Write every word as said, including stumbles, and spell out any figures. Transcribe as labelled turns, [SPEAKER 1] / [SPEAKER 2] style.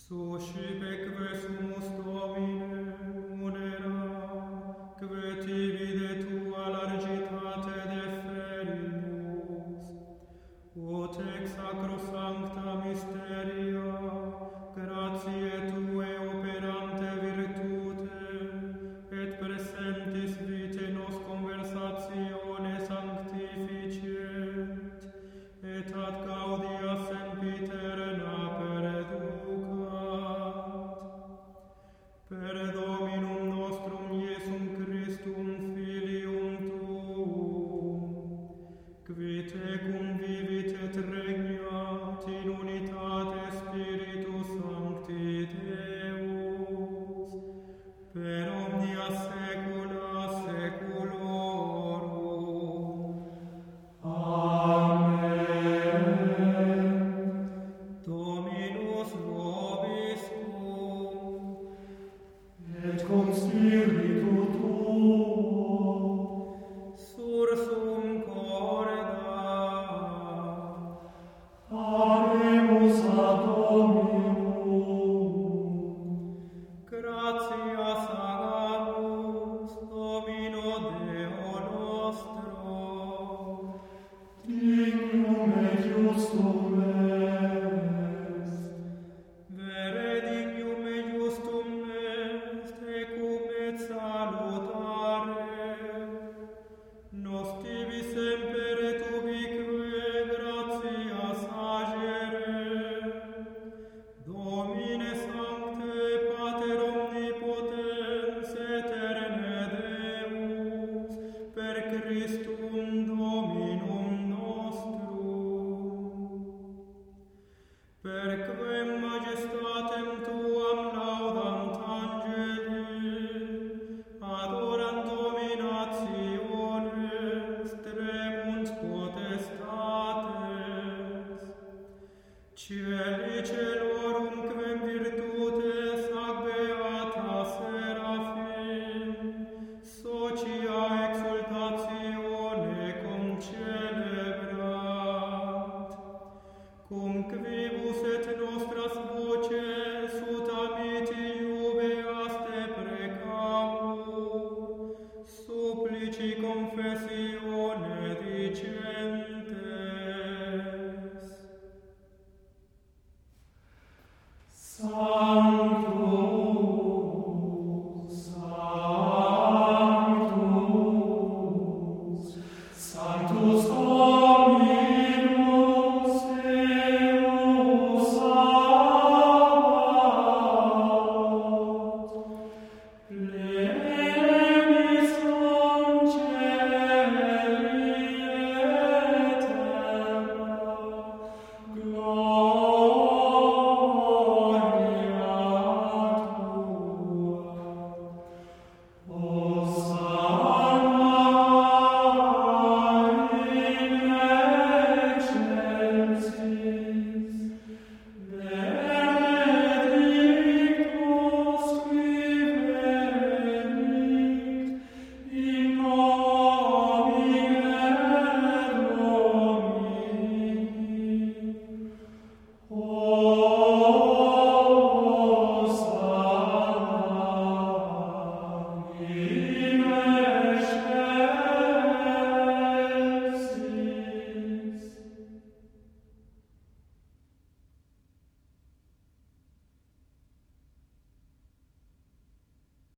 [SPEAKER 1] Suscipeque sumus Domine, munera, que tibi de tua largitate deferimus, ut ex sacrosancta mysteria, gratiae Tuae operante virtute, et presentis vitae nos conversatione sanctificet, et ad gaudia sempiterna perducat. Per Dominum nostrum Iesum Christum Filium Tuum, qui tecum vivit et regnat in unitate Spiritus Sancti Deus, per omnia saecula saeculorum. Amen. Dominus vobiscum, et cum spiritu tuo, sursum corda, abemus ad Dominum. Gratias agamus, Domino Deo nostro, dignum et justum est. Vere dignum et justum est, ecum et salutare, nos tibi semper et ubique gratias agere, Domine Sancte, Pater Omnipotens, Eterne Deus, per Christum Dominum nostrum. Per quem majestatem Tuam laudant angeli, adorant dominationes, tremunt potestates. Cieli celorum quem virtutes ac beata Seraphim, socia exultatione concelebrat, cum quibus et nostras